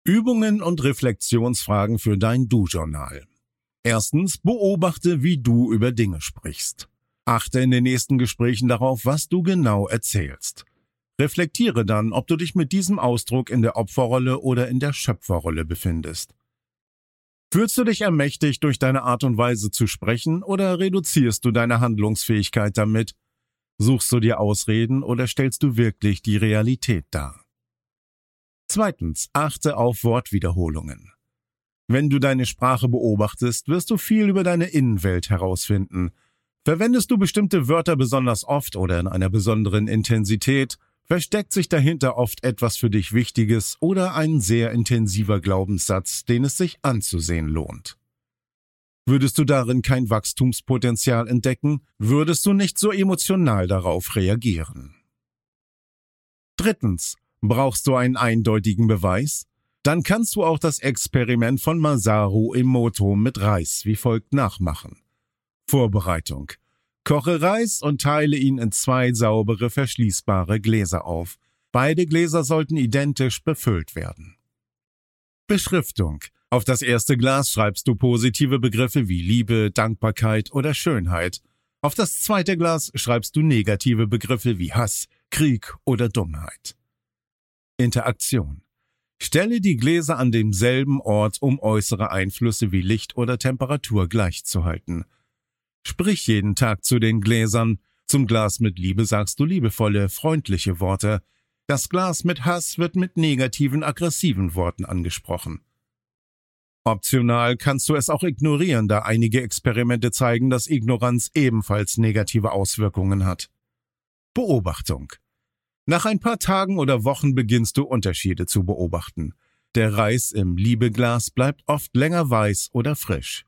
Übungen und Reflexionsfragen für dein Du-Journal. Erstens, beobachte, wie du über Dinge sprichst. Achte in den nächsten Gesprächen darauf, was du genau erzählst. Reflektiere dann, ob du dich mit diesem Ausdruck in der Opferrolle oder in der Schöpferrolle befindest. Fühlst du dich ermächtigt durch deine Art und Weise zu sprechen oder reduzierst du deine Handlungsfähigkeit damit? Suchst du dir Ausreden oder stellst du wirklich die Realität dar? Zweitens, achte auf Wortwiederholungen. Wenn du deine Sprache beobachtest, wirst du viel über deine Innenwelt herausfinden. Verwendest du bestimmte Wörter besonders oft oder in einer besonderen Intensität, versteckt sich dahinter oft etwas für dich Wichtiges oder ein sehr intensiver Glaubenssatz, den es sich anzusehen lohnt. Würdest du darin kein Wachstumspotenzial entdecken, würdest du nicht so emotional darauf reagieren. Drittens, brauchst du einen eindeutigen Beweis? Dann kannst du auch das Experiment von Masaru Emoto mit Reis wie folgt nachmachen. Vorbereitung: Koche Reis und teile ihn in 2 saubere, verschließbare Gläser auf. Beide Gläser sollten identisch befüllt werden. Beschriftung: Auf das erste Glas schreibst du positive Begriffe wie Liebe, Dankbarkeit oder Schönheit. Auf das zweite Glas schreibst du negative Begriffe wie Hass, Krieg oder Dummheit. Interaktion: Stelle die Gläser an demselben Ort, um äußere Einflüsse wie Licht oder Temperatur gleichzuhalten. Sprich jeden Tag zu den Gläsern. Zum Glas mit Liebe sagst du liebevolle, freundliche Worte. Das Glas mit Hass wird mit negativen, aggressiven Worten angesprochen. Optional kannst du es auch ignorieren, da einige Experimente zeigen, dass Ignoranz ebenfalls negative Auswirkungen hat. Beobachtung: Nach ein paar Tagen oder Wochen beginnst du Unterschiede zu beobachten. Der Reis im Liebeglas bleibt oft länger weiß oder frisch.